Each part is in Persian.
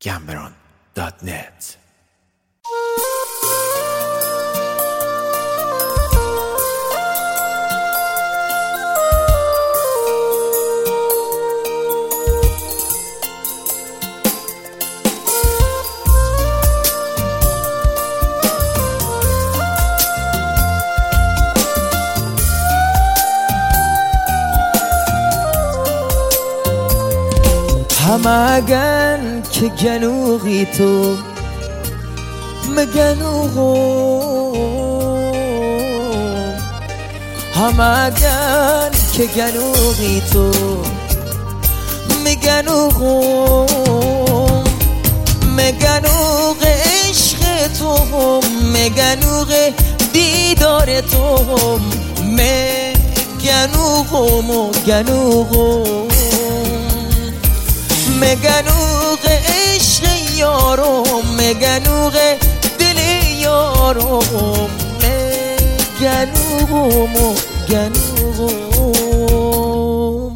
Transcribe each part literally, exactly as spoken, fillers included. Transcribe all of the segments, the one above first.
گمبران دات نت. همگن که گنوغی تو مگنوغم، همگن که گنوغی تو مگنوغم، مگنوغ عشق تو مگنوغ دیدار تو مگنوغم و گنوغم، مگنوغ عشق یارم مگنوغ دل یارم مگنوغم و گنوغم.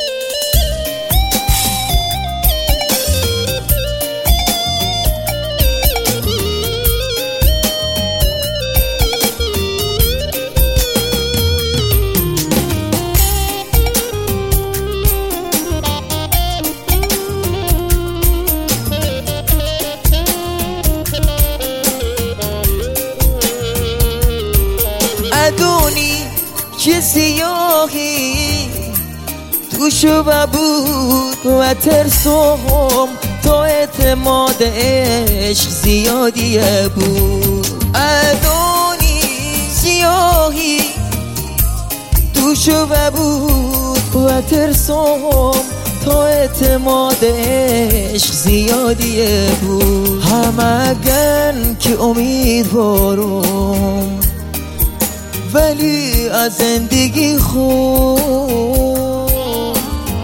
ادونی که سیاهی توشو بود و ترسوم تو اعتماد عشق زیادیه بود. ادونی سیاهی توشو بود و ترسوم تو اعتماد عشق زیادیه بود. همگن که امیدوارم ولی از زندگی خوب،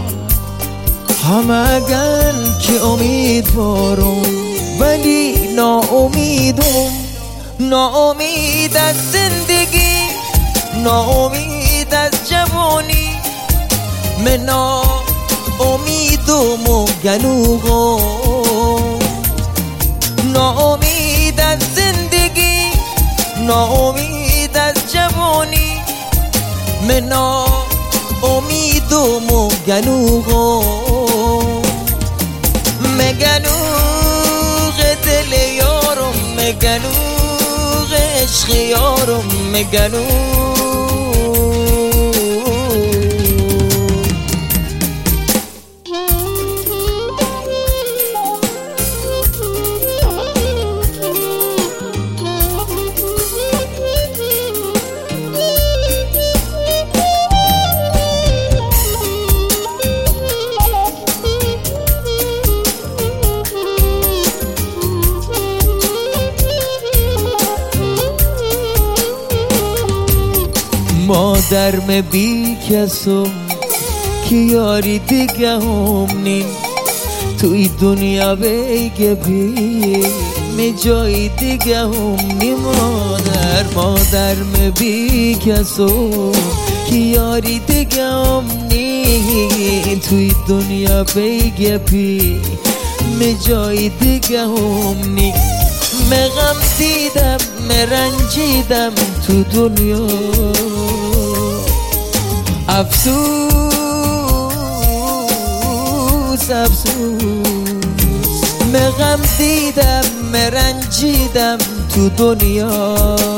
همگن که امیدوارم ولی ناامیدم، ناامید از زندگی، ناامید از جوانی، من ناامیدم و گنوغم، ناامید از زندگی، ناامید از جوانی، من ناامیدم و گنوغم، مگنوغ دل یارم مگنوغ عشق یارم مگنوغ. مادرم بی کسم که یاری دیگه هم نیم توی دنیا بگه بی می جای دیگه هم نیم. مادر مادرم بی کسم که یاری دیگه هم نیم توی دنیا بگه بی می جای دیگه هم نیم. مغم دیدم مرنجیدم تو دنیا افسوس افسوس، مغم دیدم مرنجیدم تو دنیا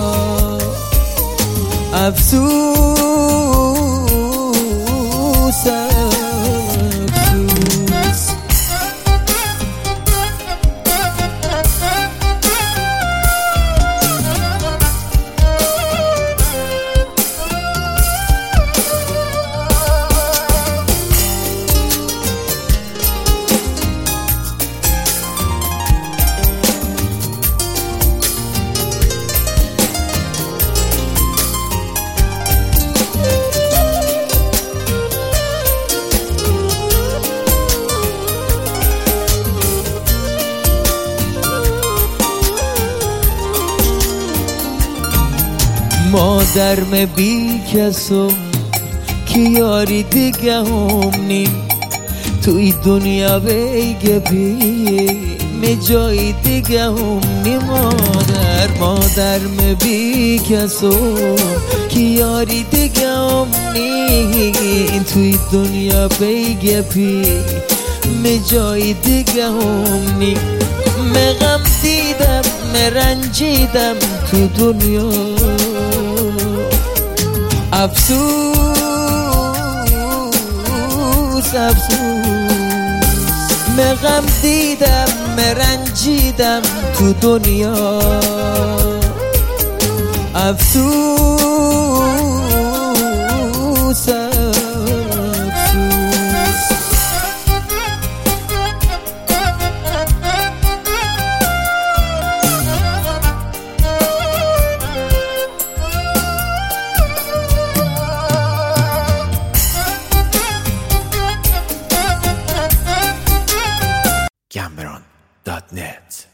افسوس افسوس. مادرم بی کسم که یاری دیگه هم نیم توی دنیا بگه بی جای دیگه هم نی مادر مادرم بی کسم که یاری دیگه هم نی توی دنیا بیگه پی می جای دیگه هم نی مغم دیدم مرنجیدم تو دنیا افسوس افسوس مغم دیدم مرنجیدم تو دنیا افسوس افسوس Cameron dot net